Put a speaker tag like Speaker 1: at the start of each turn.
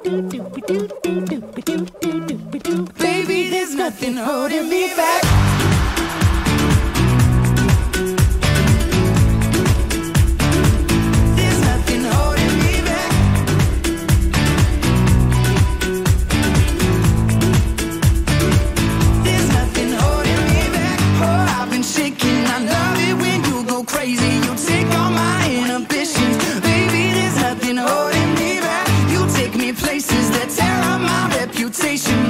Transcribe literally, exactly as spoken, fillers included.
Speaker 1: Baby, there's nothing holding me back. There's nothing holding me back. There's nothing holding me back. Oh, I've been shaking. I love it when you go crazy. You take all my inhibitions. Baby, there's nothing holding me back. You take me places that tear up my reputation.